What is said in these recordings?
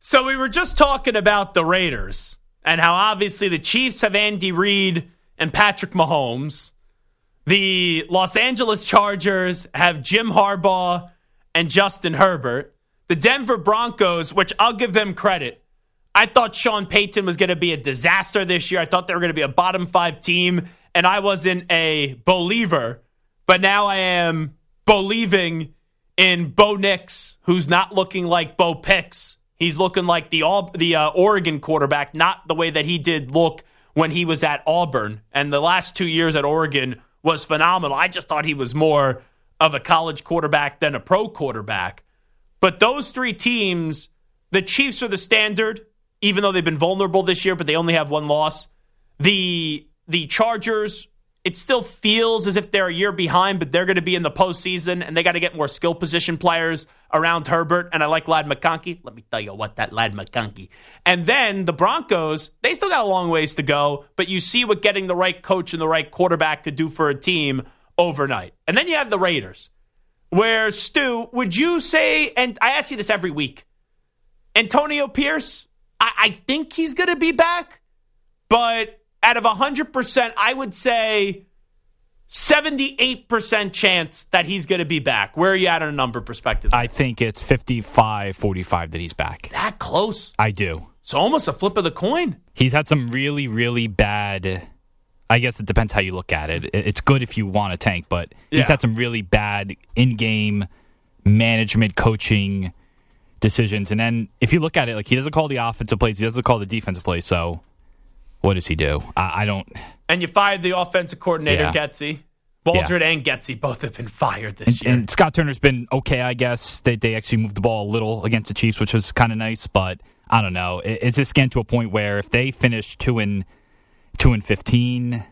So we were just talking about the Raiders and how obviously the Chiefs have Andy Reid and Patrick Mahomes. The Los Angeles Chargers have Jim Harbaugh and Justin Herbert. The Denver Broncos, which I'll give them credit, I thought Sean Payton was going to be a disaster this year. I thought they were going to be a bottom 5 team, and I wasn't a believer. But now I am believing in Bo Nix, who's not looking like Bo Pix. He's looking like the Oregon quarterback, not the way that he did look when he was at Auburn. And the last 2 years at Oregon was phenomenal. I just thought he was more of a college quarterback than a pro quarterback. But those 3 teams, the Chiefs are the standard, even though they've been vulnerable this year, but they only have 1 loss. The Chargers, it still feels as if they're a year behind, but they're going to be in the postseason, and they got to get more skill position players around Herbert, and I like Ladd McConkey. Let me tell you what, that Ladd McConkey. And then the Broncos, they still got a long ways to go, but you see what getting the right coach and the right quarterback could do for a team overnight. And then you have the Raiders, where, Stu, would you say, and I ask you this every week, Antonio Pierce, I think he's going to be back, but out of 100%, I would say 78% chance that he's going to be back. Where are you at on a number perspective? I think it's 55-45 that he's back. That close? I do. It's almost a flip of the coin. He's had some really, really bad, I guess it depends how you look at it. It's good if you want to tank, but he's had some really bad in-game management, coaching decisions. And then if you look at it, like, he doesn't call the offensive plays, he doesn't call the defensive plays, so what does he do? I don't. And you fired the offensive coordinator, Getsy. Waldron and Getsy both have been fired this year. And Scott Turner's been okay, I guess. They actually moved the ball a little against the Chiefs, which was kind of nice, but I don't know. It's just getting to a point where if they finish 2-15,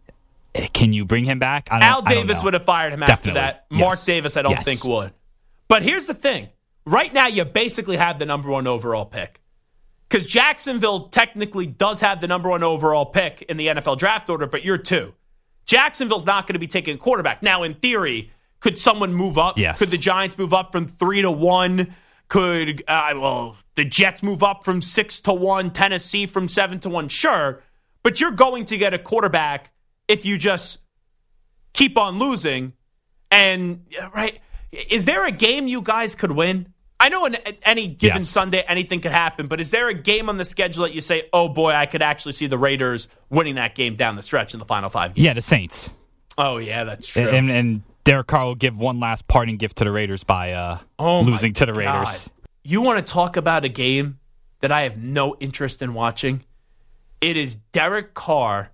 can you bring him back? Al Davis would have fired him after that. Mark Davis, I don't think would. But here's the thing. Right now, you basically have the number 1 overall pick. Because Jacksonville technically does have the number 1 overall pick in the NFL draft order, but you're 2. Jacksonville's not going to be taking a quarterback. Now, in theory, could someone move up? Yes. Could the Giants move up from 3 to 1? Could, the Jets move up from 6 to 1? Tennessee from 7 to 1? Sure. But you're going to get a quarterback if you just keep on losing. And, right, is there a game you guys could win? I know in any given Sunday anything could happen, but is there a game on the schedule that you say, oh boy, I could actually see the Raiders winning that game down the stretch in the final 5 games? Yeah, the Saints. Oh, yeah, that's true. And Derek Carr will give one last parting gift to the Raiders by losing to the Raiders. You want to talk about a game that I have no interest in watching? It is Derek Carr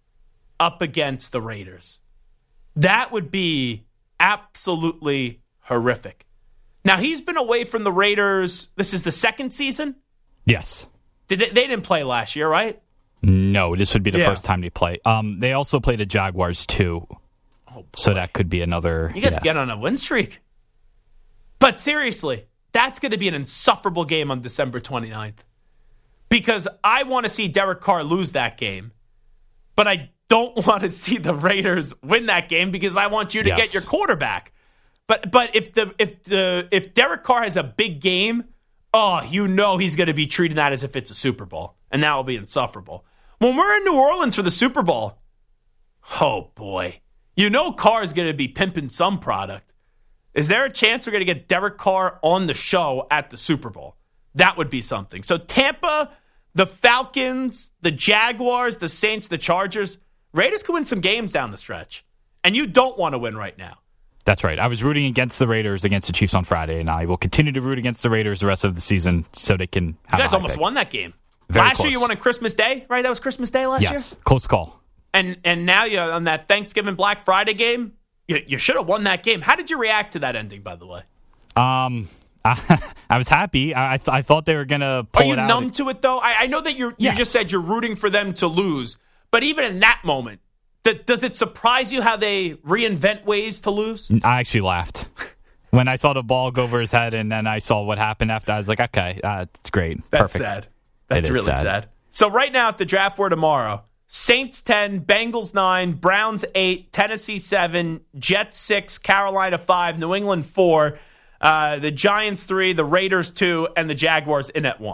up against the Raiders. That would be absolutely horrific. Now, he's been away from the Raiders. This is the 2nd season? Yes. They didn't play last year, right? No, this would be the first time they play. They also play the Jaguars, too. Oh, so that could be another... You guys get on a win streak. But seriously, that's going to be an insufferable game on December 29th. Because I want to see Derek Carr lose that game. But I don't want to see the Raiders win that game because I want you to get your quarterback. But if Derek Carr has a big game, he's going to be treating that as if it's a Super Bowl, and that will be insufferable. When we're in New Orleans for the Super Bowl, oh boy, Carr is going to be pimping some product. Is there a chance we're going to get Derek Carr on the show at the Super Bowl? That would be something. So Tampa, the Falcons, the Jaguars, the Saints, the Chargers, Raiders could win some games down the stretch, and you don't want to win right now. That's right. I was rooting against the Raiders against the Chiefs on Friday, and I will continue to root against the Raiders the rest of the season so they can have You guys almost won that game. Very last close. year you won on Christmas Day, right? That was Christmas Day last year? Yes, close call. And now you're on that Thanksgiving Black Friday game. You should have won that game. How did you react to that ending, by the way? I was happy. I thought they were going to pull it out. Are you numb to it, though? I know that you just said you're rooting for them to lose, but even in that moment, does it surprise you how they reinvent ways to lose? I actually laughed. When I saw the ball go over his head and then I saw what happened after, I was like, okay, it's great. That's perfect. sad. That's really sad. So right now at the draft for tomorrow, Saints 10, Bengals 9, Browns 8, Tennessee 7, Jets 6, Carolina 5, New England 4, the Giants 3, the Raiders 2, and the Jaguars in at 1.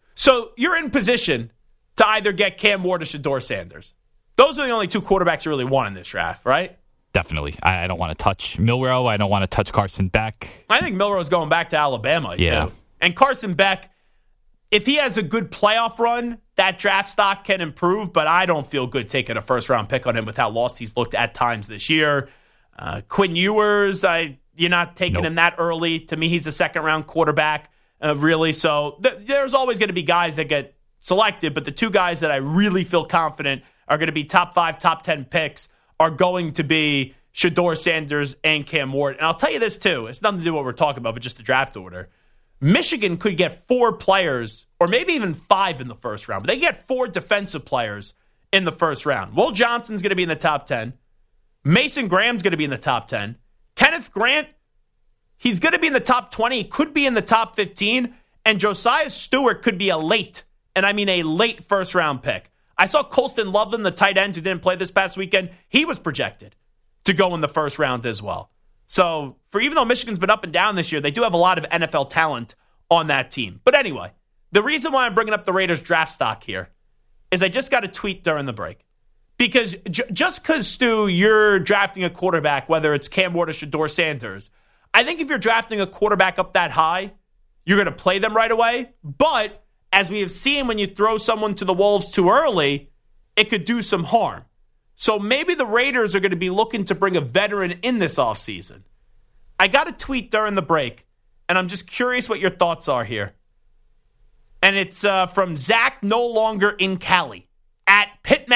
So you're in position to either get Cam Ward or Shedeur Sanders. Those are the only two quarterbacks you really want in this draft, right? Definitely. I don't want to touch Milroe. I don't want to touch Carson Beck. I think Milroe's going back to Alabama, too. And Carson Beck, if he has a good playoff run, that draft stock can improve, but I don't feel good taking a first-round pick on him with how lost he's looked at times this year. Quinn Ewers, you're not taking him that early. To me, he's a second-round quarterback, really. So there's always going to be guys that get selected, but the two guys that I really feel confident are going to be top 5, top 10 picks are going to be Shedeur Sanders and Cam Ward. And I'll tell you this, too. It's nothing to do with what we're talking about, but just the draft order. Michigan could get 4 players, or maybe even 5 in the first round, but they get 4 defensive players in the first round. Will Johnson's going to be in the top 10. Mason Graham's going to be in the top 10. Kenneth Grant, he's going to be in the top 20. He could be in the top 15. And Josiah Stewart could be a late first-round pick. I saw Colston Loveland, the tight end who didn't play this past weekend. He was projected to go in the first round as well. So, even though Michigan's been up and down this year, they do have a lot of NFL talent on that team. But anyway, the reason why I'm bringing up the Raiders draft stock here is I just got a tweet during the break. Because just because, Stu, you're drafting a quarterback, whether it's Cam Ward or Shedeur Sanders, I think if you're drafting a quarterback up that high, you're going to play them right away. But as we have seen, when you throw someone to the wolves too early, it could do some harm. So maybe the Raiders are going to be looking to bring a veteran in this offseason. I got a tweet during the break, and I'm just curious what your thoughts are here. And it's from Zach No Longer in Cali at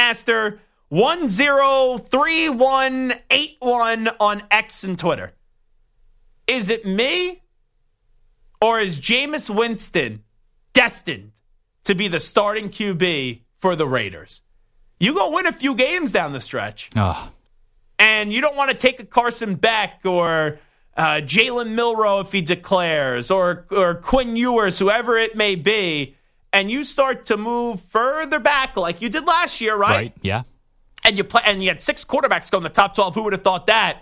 Pitmaster103181 on X and Twitter. Is it me, or is Jameis Winston destined to be the starting QB for the Raiders? You go win a few games down the stretch. And you don't want to take a Carson Beck or Jalen Milroe if he declares, or Quinn Ewers, whoever it may be, and you start to move further back like you did last year, right? Right, yeah. And you had 6 quarterbacks go in the top 12. Who would have thought that?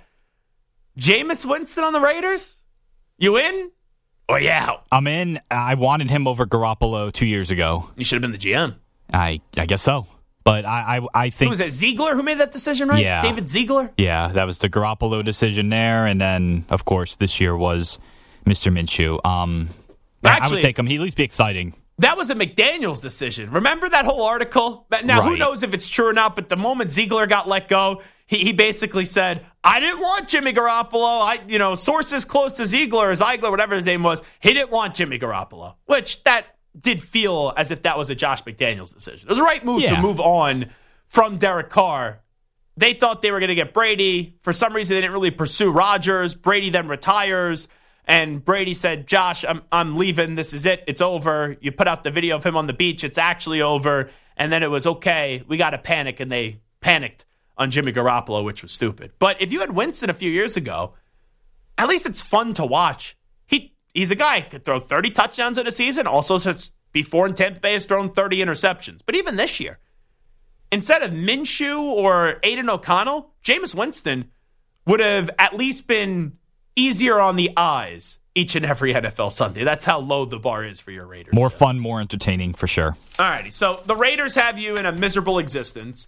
Jameis Winston on the Raiders? You in? Or you out? I'm in. I wanted him over Garoppolo 2 years ago. You should have been the GM. I guess so. But I think... Who was that, Ziegler who made that decision, right? Yeah. David Ziegler? Yeah, that was the Garoppolo decision there. And then, of course, this year was Mr. Minshew. Actually, I would take him. He'd at least be exciting. That was a McDaniels decision. Remember that whole article? Now, Who knows if it's true or not, but the moment Ziegler got let go, he basically said, I didn't want Jimmy Garoppolo. Sources close to Ziegler, whatever his name was, he didn't want Jimmy Garoppolo, which that did feel as if that was a Josh McDaniels decision. It was the right move to move on from Derek Carr. They thought they were going to get Brady. For some reason, they didn't really pursue Rodgers. Brady then retires, and Brady said, Josh, I'm leaving. This is it. It's over. You put out the video of him on the beach. It's actually over. And then it was, okay, we got to panic, and they panicked on Jimmy Garoppolo, which was stupid. But if you had Winston a few years ago, at least it's fun to watch. He's a guy who could throw 30 touchdowns in a season. Also, since before in Tampa Bay has thrown 30 interceptions. But even this year, instead of Minshew or Aiden O'Connell, Jameis Winston would have at least been easier on the eyes each and every NFL Sunday. That's how low the bar is for your Raiders. More fun, more entertaining, for sure. All righty, so the Raiders have you in a miserable existence.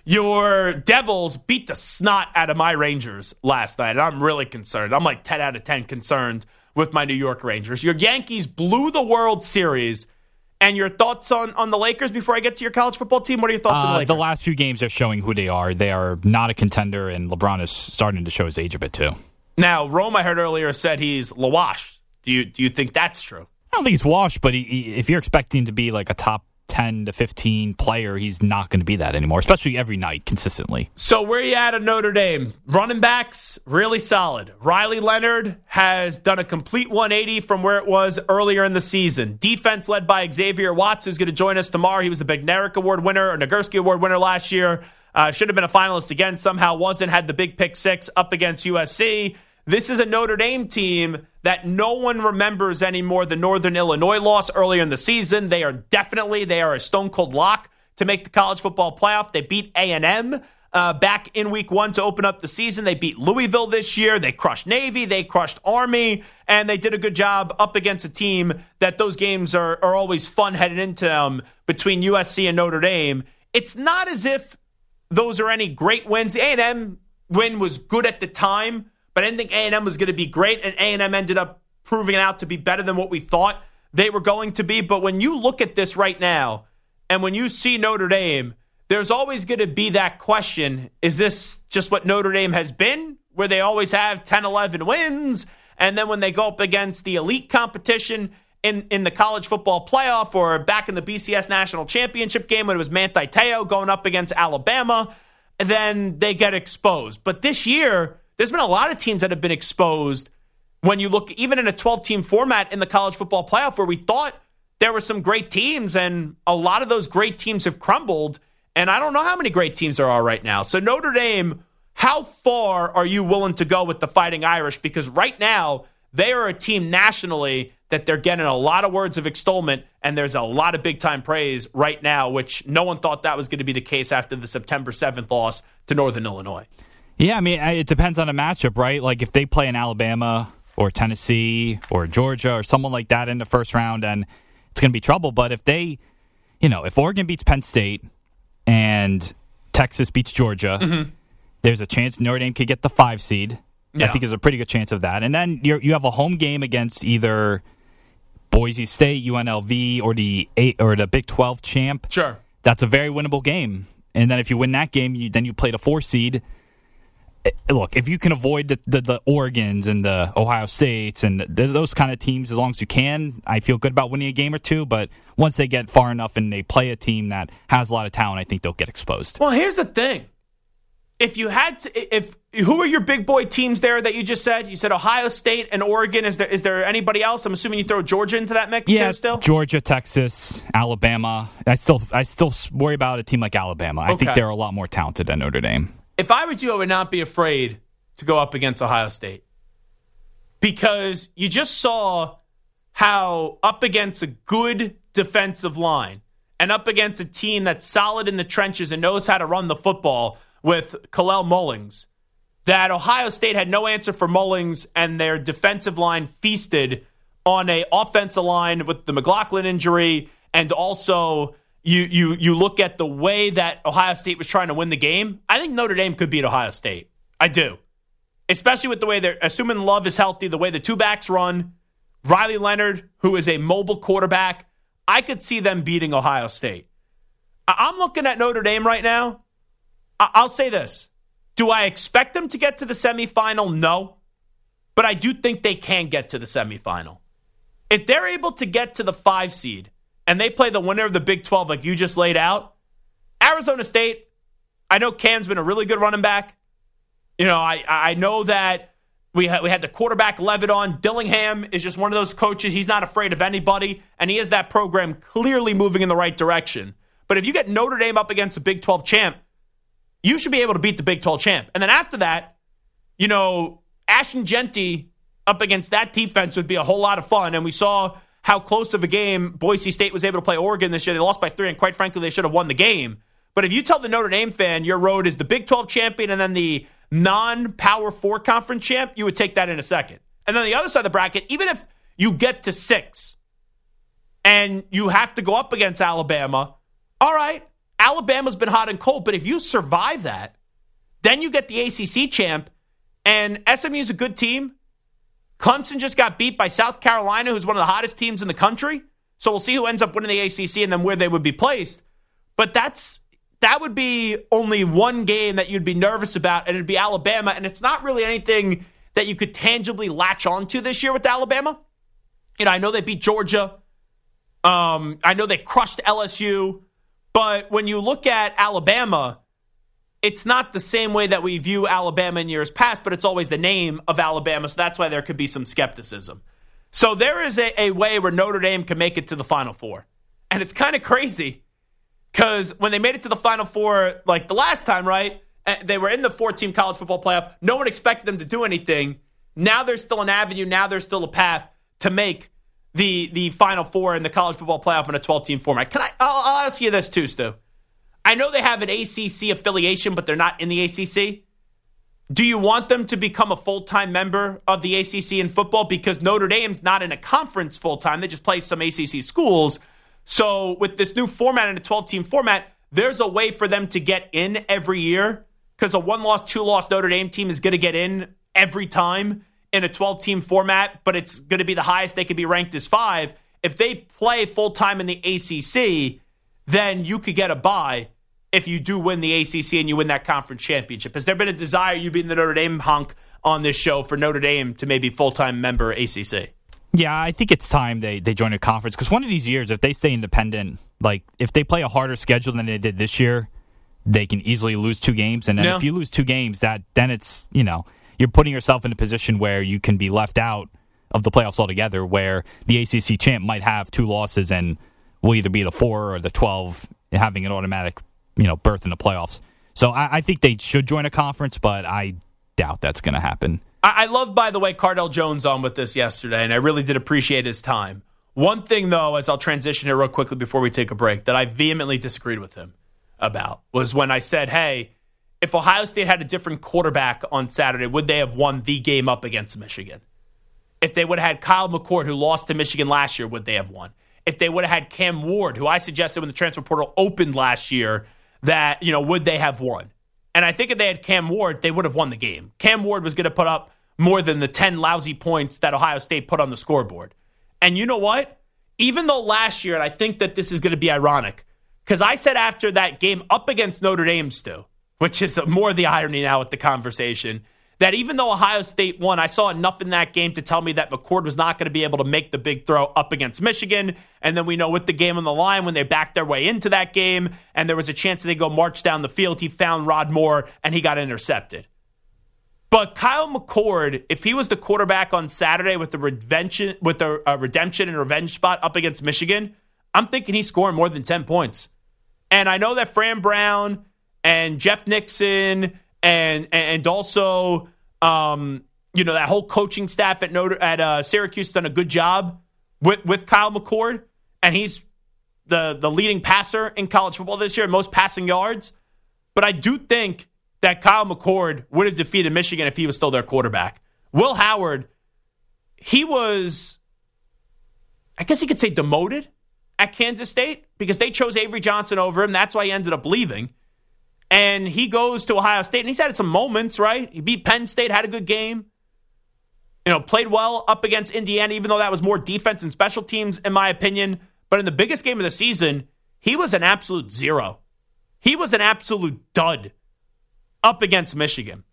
Your Devils beat the snot out of my Rangers last night, and I'm really concerned. I'm like 10 out of 10 concerned with my New York Rangers. Your Yankees blew the World Series. And your thoughts on the Lakers before I get to your college football team? What are your thoughts on the Lakers? The last few games are showing who they are. They are not a contender, and LeBron is starting to show his age a bit, too. Now, Rome, I heard earlier, said he's washed. Do you think that's true? I don't think he's washed, but if you're expecting to be like a top 10 to 15 player, he's not going to be that anymore, especially every night, consistently. So where you at Notre Dame? Running backs, really solid. Riley Leonard has done a complete 180 from where it was earlier in the season. Defense led by Xavier Watts, who's going to join us tomorrow. He was the Big Nerick Award winner, or Nagurski Award winner last year. Should have been a finalist again, somehow wasn't. Had the big pick 6 up against USC. This is a Notre Dame team that no one remembers anymore. The Northern Illinois loss earlier in the season. They are a stone-cold lock to make the college football playoff. They beat A&M back in week 1 to open up the season. They beat Louisville this year. They crushed Navy. They crushed Army. And they did a good job up against a team that those games are always fun heading into them between USC and Notre Dame. It's not as if those are any great wins. The A&M win was good at the time, but I didn't think A&M was going to be great. And A&M ended up proving out to be better than what we thought they were going to be. But when you look at this right now, and when you see Notre Dame, there's always going to be that question, is this just what Notre Dame has been, where they always have 10, 11 wins, and then when they go up against the elite competition in the college football playoff or back in the BCS National Championship game when it was Manti Te'o going up against Alabama, then they get exposed. But this year, there's been a lot of teams that have been exposed when you look even in a 12-team format in the college football playoff where we thought there were some great teams, and a lot of those great teams have crumbled. And I don't know how many great teams there are right now. So Notre Dame, how far are you willing to go with the Fighting Irish? Because right now, they are a team nationally that they're getting a lot of words of extolment, and there's a lot of big-time praise right now, which no one thought that was going to be the case after the September 7th loss to Northern Illinois. Yeah, I mean, it depends on the matchup, right? Like, if they play in Alabama or Tennessee or Georgia or someone like that in the first round, then it's going to be trouble. But if they, if Oregon beats Penn State and Texas beats Georgia, there's a chance Notre Dame could get the 5 seed. Yeah. I think there's a pretty good chance of that. And then you have a home game against either Boise State, UNLV, or the Big 12 champ. Sure. That's a very winnable game. And then if you win that game, then you play the 4 seed. Look, if you can avoid the Oregons and the Ohio States and those kind of teams as long as you can, I feel good about winning a game or two. But once they get far enough and they play a team that has a lot of talent, I think they'll get exposed. Well, here's the thing. If you had to, who are your big boy teams there that you just said? You said Ohio State and Oregon. Is there anybody else? I'm assuming you throw Georgia into that mix there still? Georgia, Texas, Alabama. I still worry about a team like Alabama. I think they're a lot more talented than Notre Dame. If I were you, I would not be afraid to go up against Ohio State. Because you just saw how up against a good defensive line and up against a team that's solid in the trenches and knows how to run the football with Kalel Mullings, that Ohio State had no answer for Mullings, and their defensive line feasted on an offensive line with the McLaughlin injury, and also you look at the way that Ohio State was trying to win the game. I think Notre Dame could beat Ohio State. I do. Especially with the way they're, assuming Love is healthy, the way the two backs run, Riley Leonard, who is a mobile quarterback, I could see them beating Ohio State. I'm looking at Notre Dame right now. I'll say this. Do I expect them to get to the semifinal? No. But I do think they can get to the semifinal. If they're able to get to the 5 seed and they play the winner of the Big 12 like you just laid out, Arizona State, I know Cam's been a really good running back. I know that we had the quarterback Levitt on. Dillingham is just one of those coaches. He's not afraid of anybody, and he has that program clearly moving in the right direction. But if you get Notre Dame up against a Big 12 champ, you should be able to beat the Big 12 champ. And then after that, Ashton Jeanty up against that defense would be a whole lot of fun. And we saw how close of a game Boise State was able to play Oregon this year. They lost by 3, and quite frankly, they should have won the game. But if you tell the Notre Dame fan your road is the Big 12 champion and then the non-Power 4 conference champ, you would take that in a second. And then the other side of the bracket, even if you get to 6 and you have to go up against Alabama, all right, Alabama's been hot and cold, but if you survive that, then you get the ACC champ, and SMU's a good team. Clemson just got beat by South Carolina, who's one of the hottest teams in the country. So we'll see who ends up winning the ACC and then where they would be placed. But that would be only one game that you'd be nervous about, and it'd be Alabama, and it's not really anything that you could tangibly latch onto this year with Alabama. I know they beat Georgia. I know they crushed LSU. But when you look at Alabama, it's not the same way that we view Alabama in years past, but it's always the name of Alabama, so that's why there could be some skepticism. So there is a way where Notre Dame can make it to the Final Four. And it's kind of crazy because when they made it to the Final Four, like the last time, right, they were in the 4-team college football playoff. No one expected them to do anything. Now there's still an avenue. Now there's still a path to make the Final Four in the college football playoff in a 12-team format. I'll ask you this too, Stu. I know they have an ACC affiliation, but they're not in the ACC. Do you want them to become a full-time member of the ACC in football? Because Notre Dame's not in a conference full-time. They just play some ACC schools. So with this new format and a 12-team format, there's a way for them to get in every year, because a 1-loss, 2-loss Notre Dame team is going to get in every time in a 12-team format, but it's going to be the highest they could be ranked as 5. If they play full-time in the ACC, then you could get a bye if you do win the ACC and you win that conference championship. Has there been a desire, you being the Notre Dame hunk on this show, for Notre Dame to maybe full-time member ACC? Yeah, I think it's time they join a conference, because one of these years, if they stay independent, like if they play a harder schedule than they did this year, they can easily lose 2 games. And then if you lose 2 games, then it's, you're putting yourself in a position where you can be left out of the playoffs altogether, where the ACC champ might have 2 losses and will either be the 4 or the 12, having an automatic berth in the playoffs. So I think they should join a conference, but I doubt that's going to happen. I love, by the way, Cardell Jones on with this yesterday, and I really did appreciate his time. One thing, though, as I'll transition here real quickly before we take a break, that I vehemently disagreed with him about was when I said, hey, if Ohio State had a different quarterback on Saturday, would they have won the game up against Michigan? If they would have had Kyle McCord, who lost to Michigan last year, would they have won? If they would have had Cam Ward, who I suggested when the transfer portal opened last year, that, would they have won? And I think if they had Cam Ward, they would have won the game. Cam Ward was going to put up more than the 10 lousy points that Ohio State put on the scoreboard. And you know what? Even though last year, and I think that this is going to be ironic, because I said after that game up against Notre Dame, Stu, which is more the irony now with the conversation, that even though Ohio State won, I saw enough in that game to tell me that McCord was not going to be able to make the big throw up against Michigan. And then we know with the game on the line, when they backed their way into that game and there was a chance that they go march down the field, he found Rod Moore and he got intercepted. But Kyle McCord, if he was the quarterback on Saturday with the redemption and revenge spot up against Michigan, I'm thinking he's scoring more than 10 points. And I know that Fran Brown and Jeff Nixon and also that whole coaching staff at Syracuse has done a good job with Kyle McCord, and he's the leading passer in college football this year, most passing yards. But I do think that Kyle McCord would have defeated Michigan if he was still their quarterback. Will Howard, he was, I guess you could say, demoted at Kansas State because they chose Avery Johnson over him. That's why he ended up leaving. And he goes to Ohio State, and he's had some moments, right? He beat Penn State, had a good game. Played well up against Indiana, even though that was more defense and special teams, in my opinion. But in the biggest game of the season, he was an absolute zero. He was an absolute dud up against Michigan.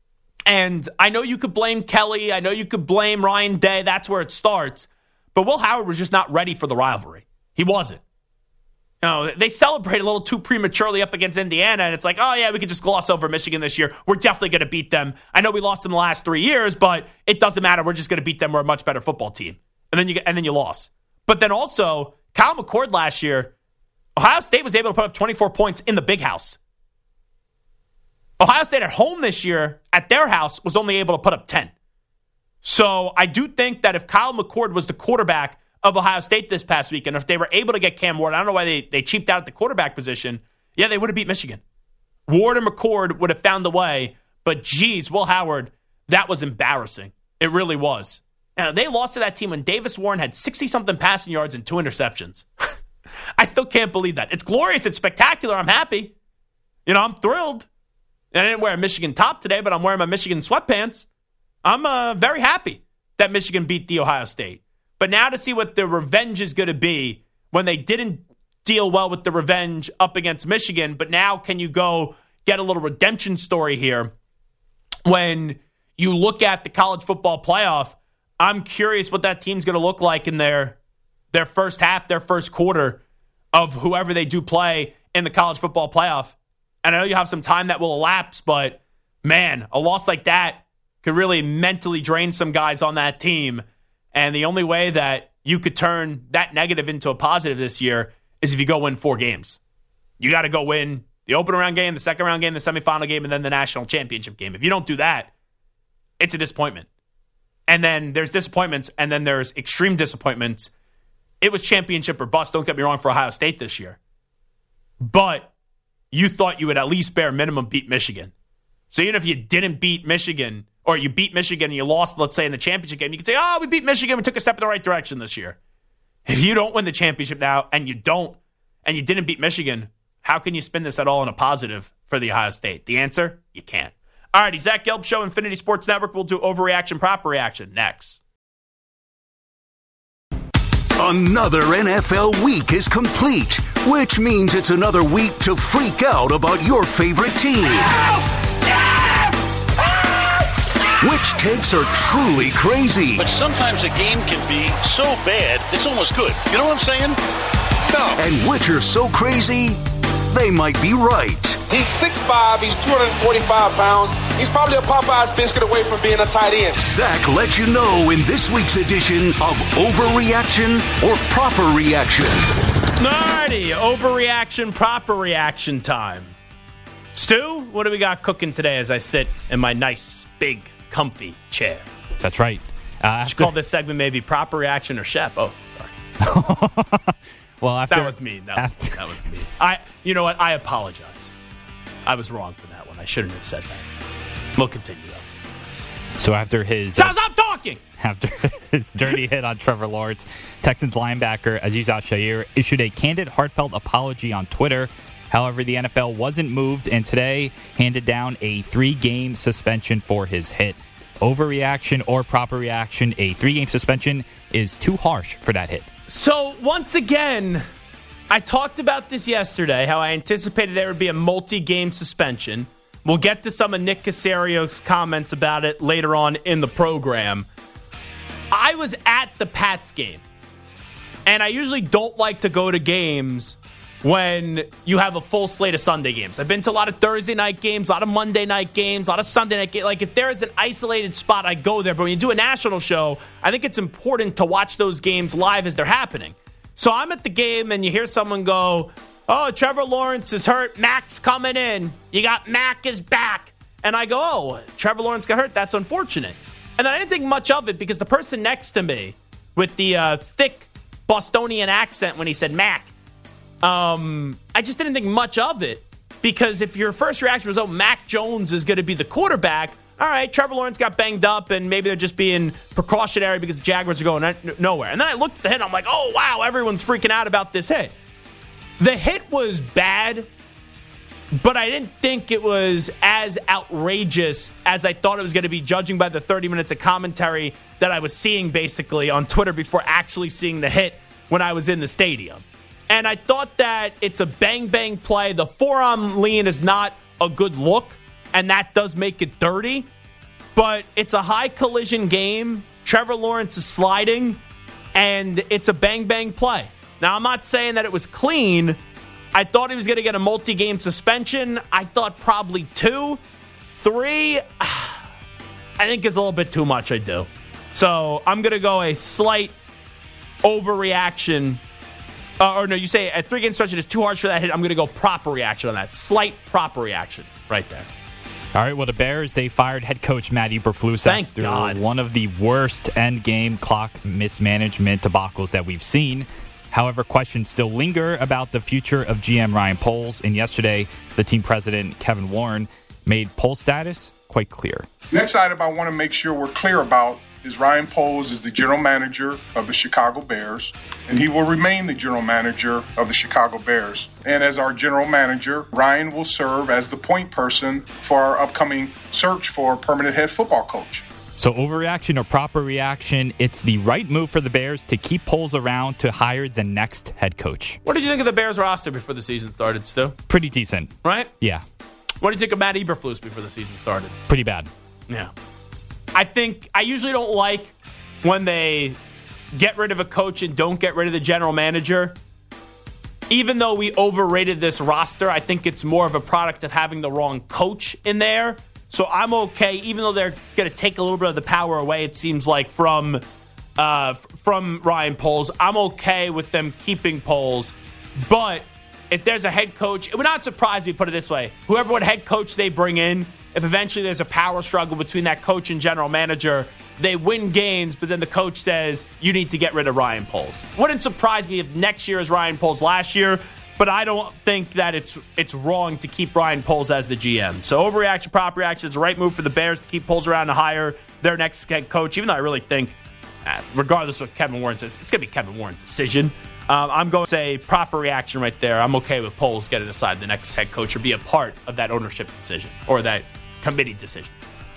And I know you could blame Kelly. I know you could blame Ryan Day. That's where it starts. But Will Howard was just not ready for the rivalry. He wasn't. They celebrate a little too prematurely up against Indiana, and it's like, oh, yeah, we could just gloss over Michigan this year. We're definitely going to beat them. I know we lost them the last 3 years, but it doesn't matter. We're just going to beat them. We're a much better football team. And then you lost. But then also, Kyle McCord last year, Ohio State was able to put up 24 points in the big house. Ohio State at home this year, at their house, was only able to put up 10. So I do think that if Kyle McCord was the quarterback of Ohio State this past week, and if they were able to get Cam Ward, I don't know why they cheaped out at the quarterback position, yeah, they would have beat Michigan. Ward and McCord would have found a way, but geez, Will Howard, that was embarrassing. It really was. They lost to that team when Davis Warren had 60-something passing yards and 2 interceptions. I still can't believe that. It's glorious. It's spectacular. I'm happy. I'm thrilled. And I didn't wear a Michigan top today, but I'm wearing my Michigan sweatpants. I'm very happy that Michigan beat the Ohio State. But now to see what the revenge is going to be when they didn't deal well with the revenge up against Michigan, but now can you go get a little redemption story here when you look at the college football playoff? I'm curious what that team's going to look like in their first half, their first quarter of whoever they do play in the college football playoff. And I know you have some time that will elapse, but man, a loss like that could really mentally drain some guys on that team. And the only way that you could turn that negative into a positive this year is if you go win 4 games. You got to go win the opening round game, the second round game, the semifinal game, and then the national championship game. If you don't do that, it's a disappointment. And then there's disappointments, and then there's extreme disappointments. It was championship or bust, don't get me wrong, for Ohio State this year. But you thought you would at least bare minimum beat Michigan. So even if you didn't beat Michigan, or you beat Michigan and you lost, let's say, in the championship game, you could say, oh, we beat Michigan, we took a step in the right direction this year. If you don't win the championship now, and you didn't beat Michigan, how can you spin this at all in a positive for the Ohio State? The answer, you can't. All righty, Zach Gelb Show, Infinity Sports Network. We'll do overreaction, proper reaction next. Another NFL week is complete, which means it's another week to freak out about your favorite team. Which takes are truly crazy. But sometimes a game can be so bad, it's almost good. You know what I'm saying? No. And which are so crazy, they might be right. He's 6'5", he's 245 pounds. He's probably a Popeye's biscuit away from being a tight end. Zach lets you know in this week's edition of Overreaction or Proper Reaction. Alrighty, overreaction, proper reaction time. Stu, what do we got cooking today as I sit in my nice, big, comfy chair? That's right. Should call this segment maybe proper reaction or Shep. Oh, sorry. Well, after that was me. That was me. You know what? I apologize. I was wrong for that one. I shouldn't have said that. We'll continue though. So after his stop talking. After his dirty hit on Trevor Lawrence, Texans linebacker Azeez Al-Shaair issued a candid, heartfelt apology on Twitter. However, the NFL wasn't moved, and today handed down a 3-game suspension for his hit. Overreaction or proper reaction, a 3-game suspension is too harsh for that hit. So, once again, I talked about this yesterday, how I anticipated there would be a multi-game suspension. We'll get to some of Nick Casario's comments about it later on in the program. I was at the Pats game, and I usually don't like to go to games when you have a full slate of Sunday games. I've been to a lot of Thursday night games, a lot of Monday night games, a lot of Sunday night games. Like, if there is an isolated spot, I go there. But when you do a national show, I think it's important to watch those games live as they're happening. So I'm at the game, and you hear someone go, oh, Trevor Lawrence is hurt. Mac's coming in. You got Mac is back. And I go, oh, Trevor Lawrence got hurt. That's unfortunate. And then I didn't think much of it because the person next to me with the thick Bostonian accent when he said Mac, I just didn't think much of it because if your first reaction was, oh, Mac Jones is going to be the quarterback, all right, Trevor Lawrence got banged up and maybe they're just being precautionary because the Jaguars are going nowhere. And then I looked at the hit and I'm like, oh, wow, everyone's freaking out about this hit. The hit was bad, but I didn't think it was as outrageous as I thought it was going to be, judging by the 30 minutes of commentary that I was seeing basically on Twitter before actually seeing the hit when I was in the stadium. And I thought that it's a bang-bang play. The forearm lean is not a good look, and that does make it dirty. But it's a high-collision game. Trevor Lawrence is sliding, and it's a bang-bang play. Now, I'm not saying that it was clean. I thought he was going to get a multi-game suspension. I thought probably 2. 3, I think is a little bit too much, I do. So I'm going to go a slight overreaction. You say a 3-game suspension is too harsh for that hit. I'm going to go proper reaction on that. Slight proper reaction right there. All right, well, the Bears, they fired head coach Matt Eberflus Thank after God. one of the worst end-game clock mismanagement debacles that we've seen. However, questions still linger about the future of GM Ryan Poles. And yesterday, the team president, Kevin Warren, made Poles' status quite clear. Next item I want to make sure we're clear about is Ryan Poles is the general manager of the Chicago Bears, and he will remain the general manager of the Chicago Bears. And as our general manager, Ryan will serve as the point person for our upcoming search for a permanent head football coach. So overreaction or proper reaction, it's the right move for the Bears to keep Poles around to hire the next head coach. What did you think of the Bears roster before the season started, Stu? Pretty decent. Right? Yeah. What do you think of Matt Eberflus before the season started? Pretty bad. Yeah. I usually don't like when they get rid of a coach and don't get rid of the general manager. Even though we overrated this roster, I think it's more of a product of having the wrong coach in there. So I'm okay, even though they're going to take a little bit of the power away, it seems like, from Ryan Poles. I'm okay with them keeping Poles. But if there's a head coach, it would not surprise me, put it this way, whoever head coach they bring in, if eventually there's a power struggle between that coach and general manager, they win games, but then the coach says, you need to get rid of Ryan Poles. Wouldn't surprise me if next year is Ryan Poles last year. but I don't think that it's wrong to keep Ryan Poles as the GM. So overreaction, proper reaction, it's the right move for the Bears to keep Poles around to hire their next head coach, even though I really think, regardless of what Kevin Warren says, it's going to be Kevin Warren's decision. I'm going to say proper reaction right there. I'm okay with Poles getting aside the next head coach or be a part of that ownership decision or that committee decision.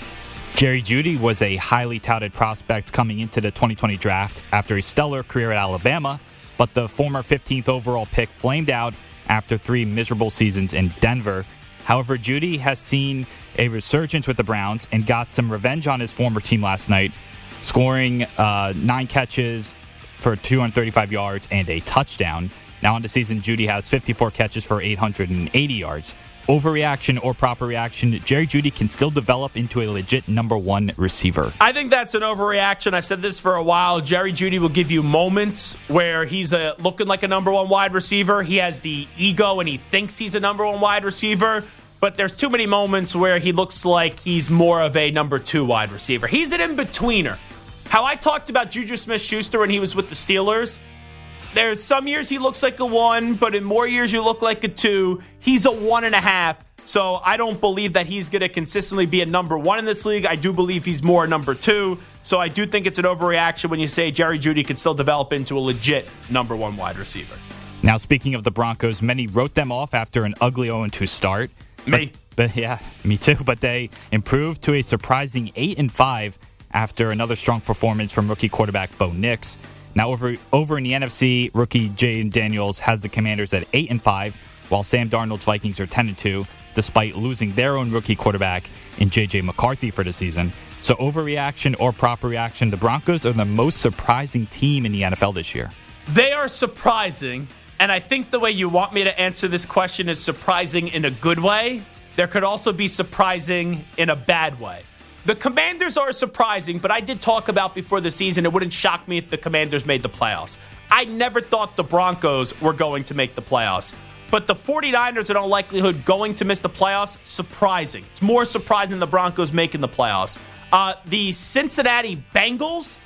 Jerry Jeudy was a highly touted prospect coming into the 2020 draft after a stellar career at Alabama, but the former 15th overall pick flamed out after 3 miserable seasons in Denver. However, Jeudy has seen a resurgence with the Browns and got some revenge on his former team last night, scoring 9 catches for 235 yards and a touchdown. Now on the season, Jeudy has 54 catches for 880 yards. Overreaction or proper reaction, Jerry Jeudy can still develop into a legit number 1 receiver. I think that's an overreaction. I've said this for a while. Jerry Jeudy will give you moments where he's looking like a number 1 wide receiver. He has the ego and he thinks he's a number 1 wide receiver. But there's too many moments where he looks like he's more of a number 2 wide receiver. He's an in-betweener. How I talked about Juju Smith-Schuster when he was with the Steelers, there's some years he looks like a 1, but in more years you look like a 2. He's a 1.5. So I don't believe that he's going to consistently be a number 1 in this league. I do believe he's more a number 2. So I do think it's an overreaction when you say Jerry Jeudy can still develop into a legit number 1 wide receiver. Now, speaking of the Broncos, many wrote them off after an ugly 0-2 start. Me. But yeah, me too. But they improved to a surprising 8-5 after another strong performance from rookie quarterback Bo Nix. Now, over in the NFC, rookie Jayden Daniels has the Commanders at 8-5, while Sam Darnold's Vikings are 10-2, despite losing their own rookie quarterback in J.J. McCarthy for the season. So, overreaction or proper reaction, the Broncos are the most surprising team in the NFL this year. They are surprising, and I think the way you want me to answer this question is surprising in a good way. There could also be surprising in a bad way. The Commanders are surprising, but I did talk about before the season, it wouldn't shock me if the Commanders made the playoffs. I never thought the Broncos were going to make the playoffs. But the 49ers, in all likelihood, going to miss the playoffs, surprising. It's more surprising the Broncos making the playoffs. The Cincinnati Bengals,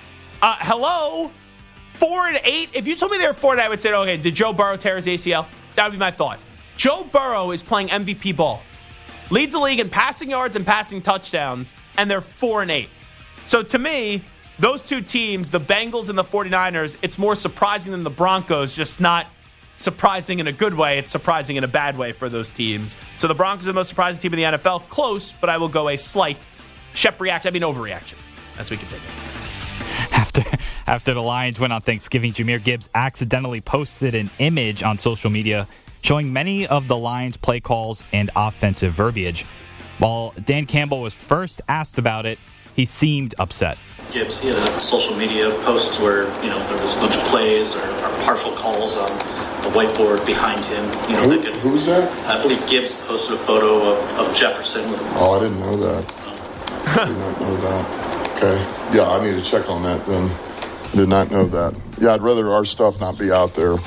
hello, 4-8. If you told me they were 4-8, I would say, okay, did Joe Burrow tear his ACL? That would be my thought. Joe Burrow is playing MVP ball. Leads the league in passing yards and passing touchdowns, and they're 4-8. So to me, those two teams, the Bengals and the 49ers, it's more surprising than the Broncos, just not surprising in a good way. It's surprising in a bad way for those teams. So the Broncos are the most surprising team in the NFL. Close, but I will go a slight overreaction as we continue. After the Lions went on Thanksgiving, Jahmyr Gibbs accidentally posted an image on social media showing many of the Lions' play calls and offensive verbiage. While Dan Campbell was first asked about it, he seemed upset. Gibbs, he had a social media post where, there was a bunch of plays or partial calls on the whiteboard behind him. Who's that? I believe Gibbs posted a photo of Jefferson. I didn't know that. I did not know that. Okay. Yeah, I need to check on that then. Did not know that. Yeah, I'd rather our stuff not be out there.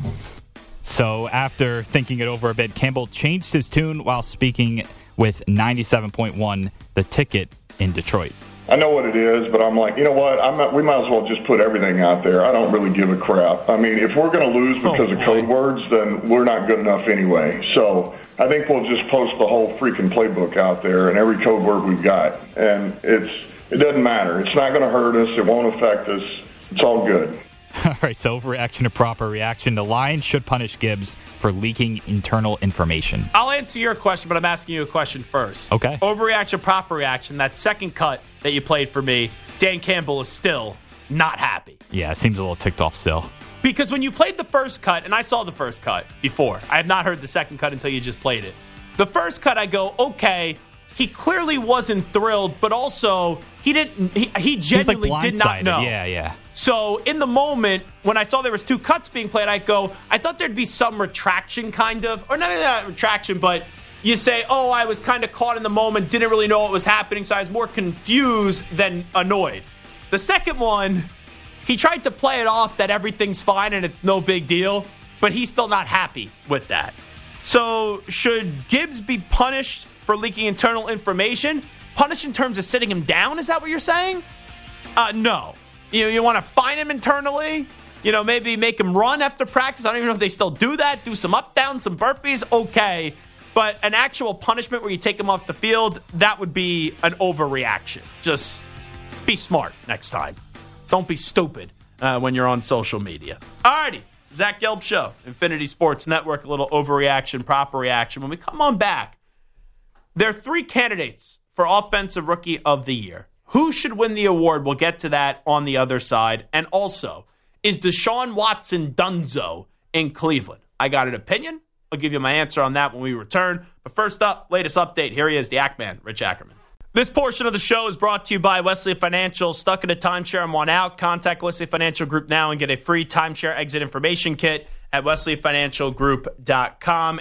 So after thinking it over a bit, Campbell changed his tune while speaking with 97.1 The Ticket in Detroit. I know what it is, but I'm like, you know what? We might as well just put everything out there. I don't really give a crap. I mean, if we're going to lose because of code words, then we're not good enough anyway. So I think we'll just post the whole freaking playbook out there and every code word we've got. And it doesn't matter. It's not going to hurt us. It won't affect us. It's all good. All right, so overreaction to proper reaction. The Lions should punish Gibbs for leaking internal information. I'll answer your question, but I'm asking you a question first. Okay. Overreaction, proper reaction. That second cut that you played for me, Dan Campbell is still not happy. Yeah, it seems a little ticked off still. Because when you played the first cut, and I saw the first cut before. I have not heard the second cut until you just played it. The first cut, I go, okay, he clearly wasn't thrilled, but also he genuinely did not know. Yeah. So in the moment, when I saw there was two cuts being played, I thought there'd be some retraction kind of, or not retraction, but you say, I was kind of caught in the moment, didn't really know what was happening, so I was more confused than annoyed. The second one, he tried to play it off that everything's fine and it's no big deal, but he's still not happy with that. So should Gibbs be punished for leaking internal information? Punished in terms of sitting him down? Is that what you're saying? No. You want to fine him internally? maybe make him run after practice. I don't even know if they still do that. Do some up, down, some burpees. Okay. But an actual punishment where you take him off the field, that would be an overreaction. Just be smart next time. Don't be stupid when you're on social media. Alrighty. Zach Gelb Show, Infinity Sports Network, a little overreaction, proper reaction. When we come on back, there are 3 candidates for Offensive Rookie of the Year. Who should win the award? We'll get to that on the other side. And also, is Deshaun Watson Dunzo in Cleveland? I got an opinion. I'll give you my answer on that when we return. But first up, latest update. Here he is, the Ackman, Rich Ackerman. This portion of the show is brought to you by Wesley Financial. Stuck in a timeshare and want out? Contact Wesley Financial Group now and get a free timeshare exit information kit at wesleyfinancialgroup.com.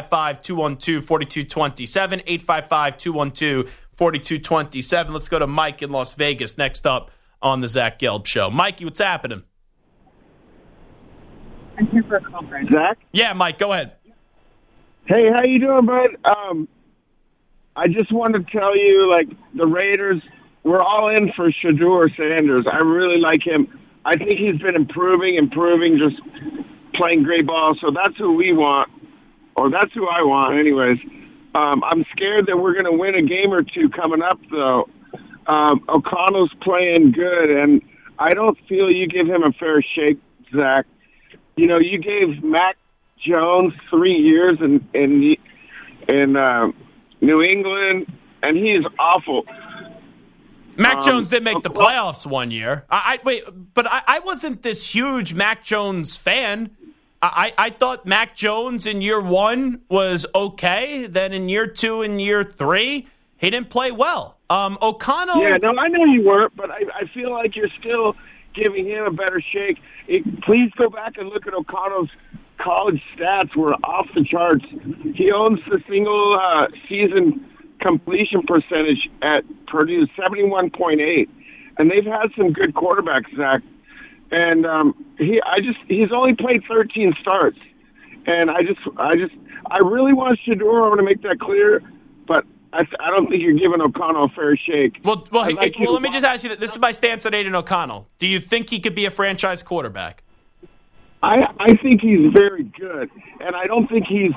855-212-4227. 855-212-4227. Let's go to Mike in Las Vegas next up on the Zach Gelb Show. Mikey, what's happening? I'm here for a conference. Zach? Yeah, Mike, go ahead. Hey, how you doing, bud? I just wanted to tell you, the Raiders, we're all in for Shedeur Sanders. I really like him. I think he's been improving, just playing great ball. So that's who we want, or that's who I want anyways. I'm scared that we're going to win a game or two coming up, though. O'Connell's playing good, and I don't feel you give him a fair shake, Zach. You gave Mac Jones 3 years in New England, and he is awful. Mac Jones did make the playoffs one year. I wasn't this huge Mac Jones fan. I thought Mac Jones in year 1 was okay. Then in year 2 and year 3, he didn't play well. O'Connell. Yeah, no, I know you weren't, but I feel like you're still giving him a better shake. Please go back and look at O'Connell's college stats. Were off the charts. He owns the single season completion percentage at Purdue, 71.8, and they've had some good quarterbacks, Zach. And he's only played 13 starts, and I really want Shedeur. I want to make that clear, but I don't think you're giving O'Connell a fair shake. Well, let me just ask you this is my stance on Aiden O'Connell. Do you think he could be a franchise quarterback? I think he's very good, and I don't think you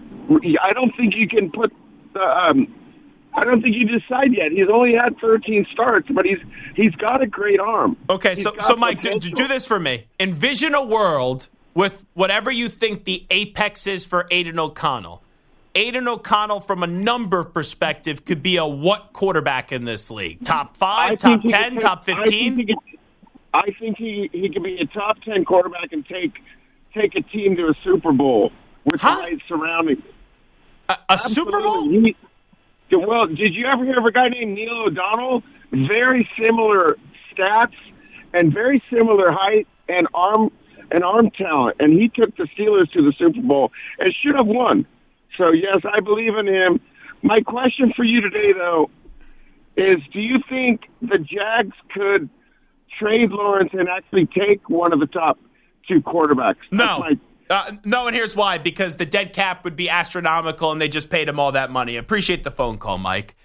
can put the. I don't think you decide yet. He's only had 13 starts, but he's got a great arm. Okay, so Mike, do this for me. Envision a world with whatever you think the apex is for Aiden O'Connell. Aiden O'Connell, from a number perspective, could be a what quarterback in this league? Top 5, top 10, top 15? I think he could be a top 10 quarterback and take a team to a Super Bowl with the right surroundings. A Super Bowl? Well, did you ever hear of a guy named Neil O'Donnell? Very similar stats and very similar height and arm talent, and he took the Steelers to the Super Bowl and should have won. So yes, I believe in him. My question for you today, though, is: do you think the Jags could trade Lawrence and actually take one of the top 2 quarterbacks? No. No, and here's why. Because the dead cap would be astronomical, and they just paid him all that money. Appreciate the phone call, Mike.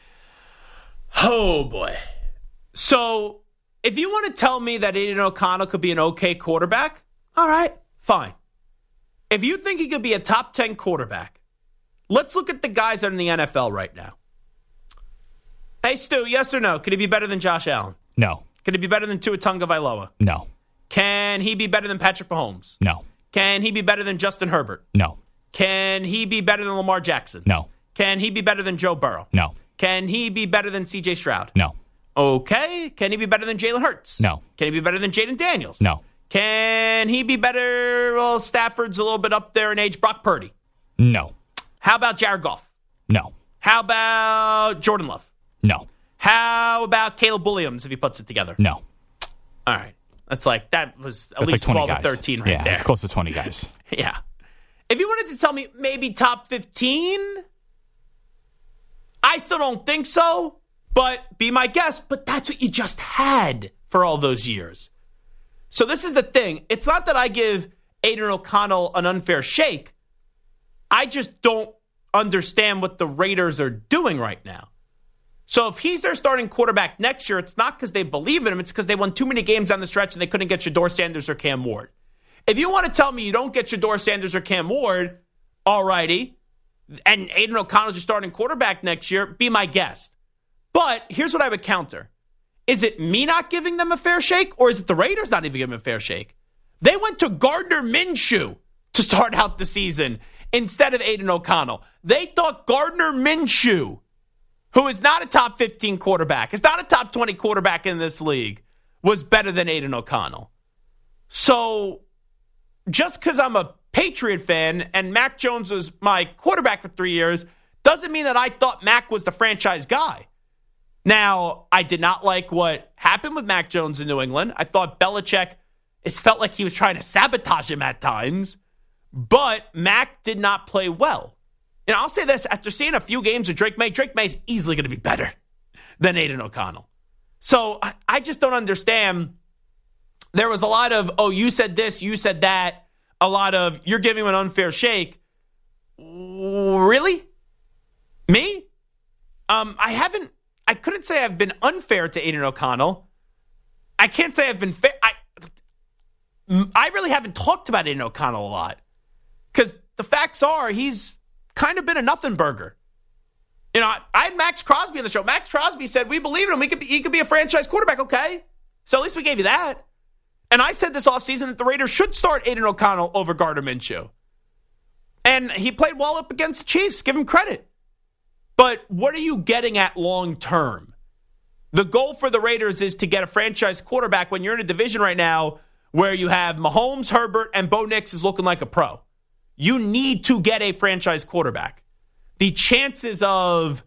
Oh, boy. So, if you want to tell me that Aiden O'Connell could be an okay quarterback, all right, fine. If you think he could be a top 10 quarterback, let's look at the guys that are in the NFL right now. Hey, Stu, yes or no? Could he be better than Josh Allen? No. Could he be better than Tua Tagovailoa? No. Can he be better than Patrick Mahomes? No. Can he be better than Justin Herbert? No. Can he be better than Lamar Jackson? No. Can he be better than Joe Burrow? No. Can he be better than C.J. Stroud? No. Okay. Can he be better than Jalen Hurts? No. Can he be better than Jaden Daniels? No. Can he be better? Well, Stafford's a little bit up there in age. Brock Purdy? No. How about Jared Goff? No. How about Jordan Love? No. How about Caleb Williams if he puts it together? No. All right. That was at least 12 or 13 right there. Yeah, it's close to 20 guys. Yeah. If you wanted to tell me maybe top 15, I still don't think so, but be my guest. But that's what you just had for all those years. So this is the thing. It's not that I give Aiden O'Connell an unfair shake. I just don't understand what the Raiders are doing right now. So if he's their starting quarterback next year, it's not because they believe in him. It's because they won too many games on the stretch and they couldn't get Shedeur Sanders or Cam Ward. If you want to tell me you don't get Shedeur Sanders or Cam Ward, all righty, and Aiden O'Connell's your starting quarterback next year, be my guest. But here's what I would counter. Is it me not giving them a fair shake, or is it the Raiders not even giving them a fair shake? They went to Gardner Minshew to start out the season instead of Aiden O'Connell. They thought Gardner Minshew, who is not a top 15 quarterback, is not a top 20 quarterback in this league, was better than Aiden O'Connell. So just because I'm a Patriot fan and Mac Jones was my quarterback for 3 years doesn't mean that I thought Mac was the franchise guy. Now, I did not like what happened with Mac Jones in New England. I thought Belichick, it felt like he was trying to sabotage him at times, but Mac did not play well. And I'll say this, after seeing a few games of Drake May is easily going to be better than Aiden O'Connell. So I just don't understand. There was a lot of, oh, you said this, you said that. A lot of, you're giving him an unfair shake. Really? Me? I couldn't say I've been unfair to Aiden O'Connell. I can't say I've been fair. I really haven't talked about Aiden O'Connell a lot. Because the facts are, he's kind of been a nothing burger. You know, I had Max Crosby on the show. Max Crosby said, we believe in him. He could be a franchise quarterback. Okay. So at least we gave you that. And I said this offseason that the Raiders should start Aiden O'Connell over Gardner Minshew. And he played well up against the Chiefs. Give him credit. But what are you getting at long term? The goal for the Raiders is to get a franchise quarterback when you're in a division right now where you have Mahomes, Herbert, and Bo Nix is looking like a pro. You need to get a franchise quarterback. The chances of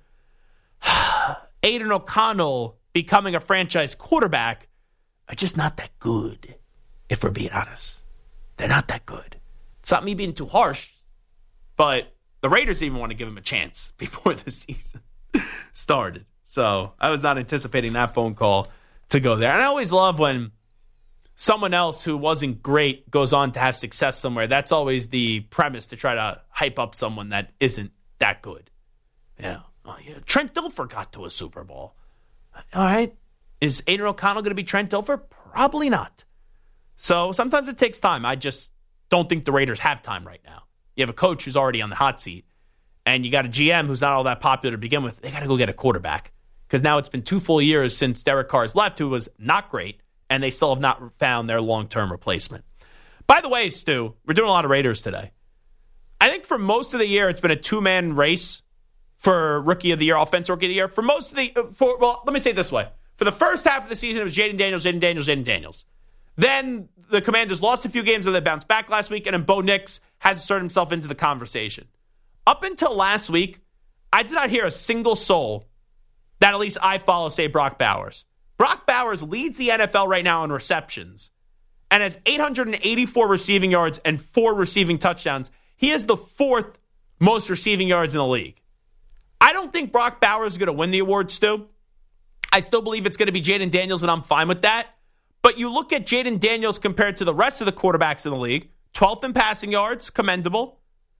Aiden O'Connell becoming a franchise quarterback are just not that good, if we're being honest. They're not that good. It's not me being too harsh, but the Raiders didn't even want to give him a chance before the season started. So I was not anticipating that phone call to go there. And I always love when someone else who wasn't great goes on to have success somewhere. That's always the premise, to try to hype up someone that isn't that good. Yeah. Oh, yeah. Trent Dilfer got to a Super Bowl. All right. Is Aiden O'Connell going to be Trent Dilfer? Probably not. So sometimes it takes time. I just don't think the Raiders have time right now. You have a coach who's already on the hot seat, and you got a GM who's not all that popular to begin with. They got to go get a quarterback, because now it's been 2 full years since Derek Carr's left, who was not great, and they still have not found their long-term replacement. By the way, Stu, we're doing a lot of Raiders today. I think for most of the year, it's been a 2-man race for Rookie of the Year, Offensive Rookie of the Year. For most of the, well, let me say it this way. For the first half of the season, it was Jaden Daniels. Then the Commanders lost a few games where they bounced back last week, and then Bo Nix has inserted himself into the conversation. Up until last week, I did not hear a single soul that at least I follow say Brock Bowers. Brock Bowers leads the NFL right now in receptions and has 884 receiving yards and 4 receiving touchdowns. He is the 4th most receiving yards in the league. I don't think Brock Bowers is going to win the award, Stu. I still believe it's going to be Jaden Daniels, and I'm fine with that. But you look at Jaden Daniels compared to the rest of the quarterbacks in the league, 12th in passing yards, commendable.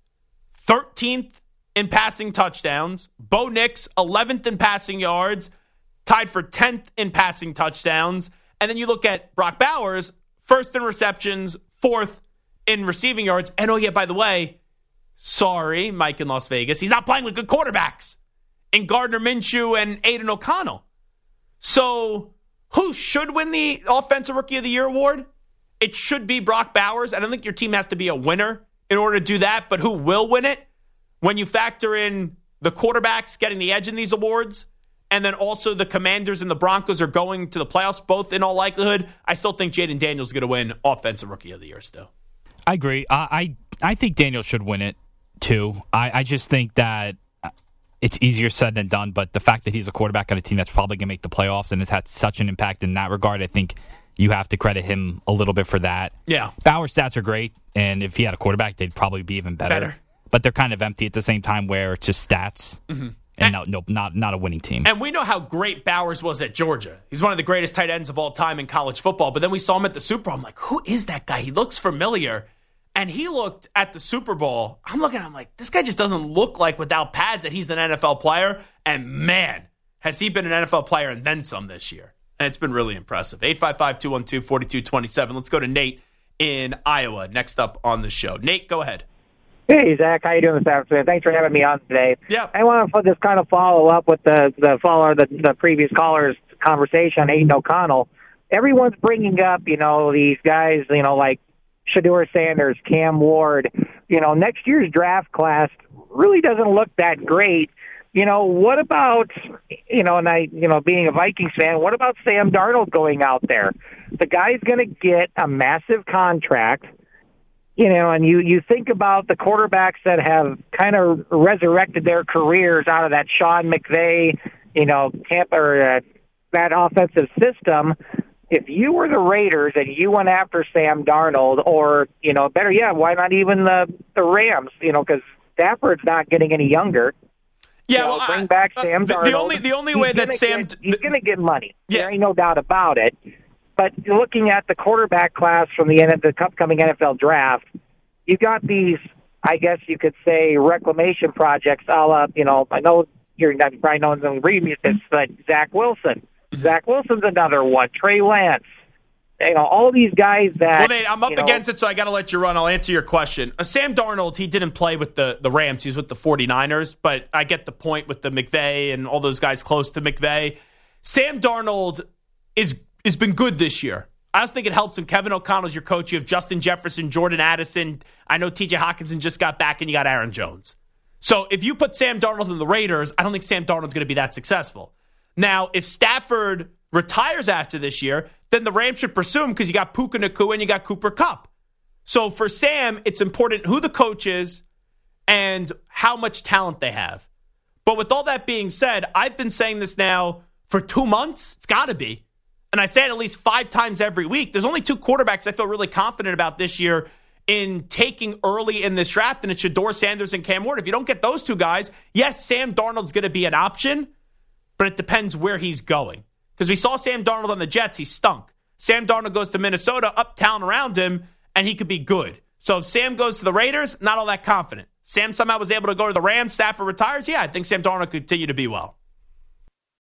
13th in passing touchdowns. Bo Nix, 11th in passing yards, tied for 10th in passing touchdowns. And then you look at Brock Bowers, 1st in receptions, 4th in receiving yards. And oh yeah, by the way, sorry, Mike in Las Vegas, he's not playing with good quarterbacks in Gardner Minshew and Aiden O'Connell. So who should win the Offensive Rookie of the Year award? It should be Brock Bowers. I don't think your team has to be a winner in order to do that, but who will win it? When you factor in the quarterbacks getting the edge in these awards, and then also the Commanders and the Broncos are going to the playoffs, both in all likelihood, I still think Jaden Daniels is going to win Offensive Rookie of the Year still. I agree. I think Daniels should win it, too. I just think that it's easier said than done, but the fact that he's a quarterback on a team that's probably going to make the playoffs and has had such an impact in that regard, I think you have to credit him a little bit for that. Yeah. Bauer's stats are great, and if he had a quarterback, they'd probably be even better. But they're kind of empty at the same time, where it's just stats. Mm-hmm. And not a winning team. And we know how great Bowers was at Georgia. He's one of the greatest tight ends of all time in college football. But then we saw him at the Super Bowl. I'm like, who is that guy? He looks familiar. And he looked at the Super Bowl. I'm looking at him like, this guy just doesn't look like, without pads, that he's an NFL player. And man, has he been an NFL player and then some this year. And it's been really impressive. 855-212-4227. Let's go to Nate in Iowa. Next up on the show. Nate, go ahead. Hey, Zach. How you doing this afternoon? Thanks for having me on today. Yeah. I want to just kind of follow up with the previous caller's conversation on Aiden O'Connell. Everyone's bringing up, these guys, like Shedeur Sanders, Cam Ward. Next year's draft class really doesn't look that great. What about, and being a Vikings fan, what about Sam Darnold going out there? The guy's going to get a massive contract, and you think about the quarterbacks that have kind of resurrected their careers out of that Sean McVay, Tampa, or that offensive system. If you were the Raiders and you went after Sam Darnold, or, better yet, why not even the Rams, because Stafford's not getting any younger. Yeah, bring back Sam Darnold. The only way that he's going to get money. Yeah. There ain't no doubt about it. But looking at the quarterback class from the upcoming NFL draft, you got these, I guess you could say, reclamation projects. I know you're probably not going to read me this, but Zach Wilson. Zach Wilson's another one. Trey Lance. All these guys that... Well, Nate, I'm up against it, so I got to let you run. I'll answer your question. Sam Darnold, he didn't play with the Rams. He's with the 49ers, but I get the point with the McVay and all those guys close to McVay. Sam Darnold has been good this year. I also think it helps him. Kevin O'Connell's your coach. You have Justin Jefferson, Jordan Addison. I know TJ Hawkinson just got back, and you got Aaron Jones. So if you put Sam Darnold in the Raiders, I don't think Sam Darnold's going to be that successful. Now, if Stafford retires after this year, then the Rams should pursue him because you got Puka Nacua and you got Cooper Kupp. So for Sam, it's important who the coach is and how much talent they have. But with all that being said, I've been saying this now for 2 months. It's got to be. And I say it at least 5 times every week. There's only 2 quarterbacks I feel really confident about this year in taking early in this draft, and it's Shedeur Sanders and Cam Ward. If you don't get those 2 guys, yes, Sam Darnold's going to be an option, but it depends where he's going. Because we saw Sam Darnold on the Jets, he stunk. Sam Darnold goes to Minnesota, up talent around him, and he could be good. So if Sam goes to the Raiders, not all that confident. Sam somehow was able to go to the Rams, Stafford retires, yeah, I think Sam Darnold could continue to be well.